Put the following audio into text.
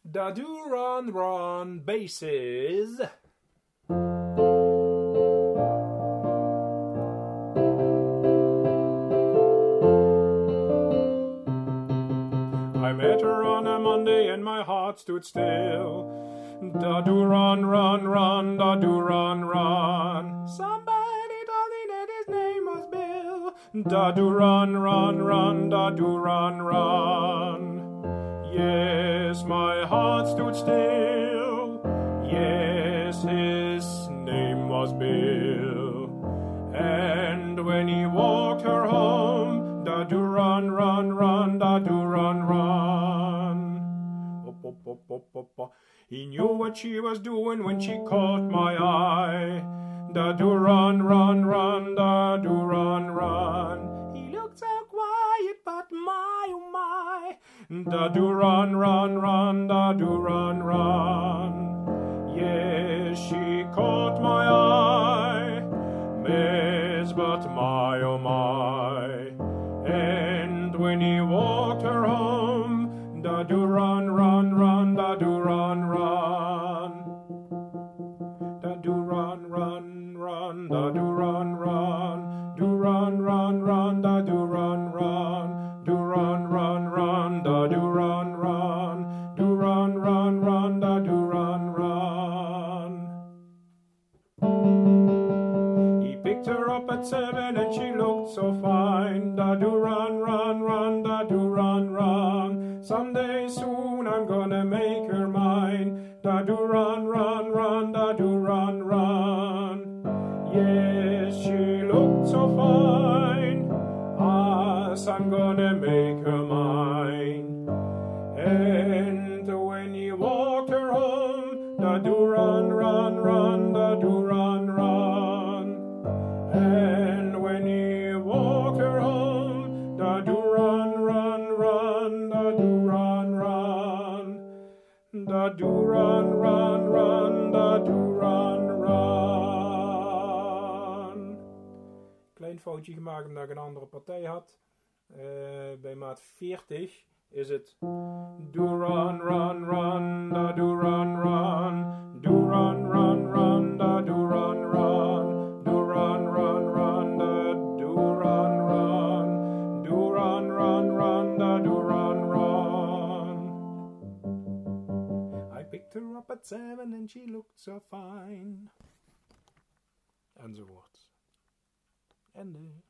Da do run run bases. I met her on a Monday and my heart stood still. Da do run run run, da do run run. Somebody told me that his name was Bill. Da do run run run, da do run run. Yes, my heart stood still. Yes, his name was Bill. And when he walked her home, da do run run run, da do run run. Op, op, op, op, op, op. He knew what she was doing when she caught my eye. Da do run run run, da do run run. He looked so quiet, but my oh my. Da do run run run, da do run run. Yes, she caught my eye, miss, but my oh my. And when he walked her home, da do run run run, da do run run. Da do run run run, da do run run. Do run run run, da do run run. Do run run run, da do run run. Do run run run, da do run run. He picked her up at 7 and she looked so fine. Da do run run run, da do run run. Someday soon I'm gonna make her mine. Da do run run run, da do run run. Yes, she looked so fine. As I'm gonna make her mine. And when he walked her home, da do run run run, da do run run. And when he walked her home, da do run run run, da do run run. Da do run run run, da do run run. Klein foutje gemaakt omdat ik een andere partij had. Bij maat 40 is het do run run run, da do run run. Do run run run, da do run run. Do run run run, da do run run. Do run run run, da do run run. I picked her up at 7 and she looked so fine. Enzovoort. Ende.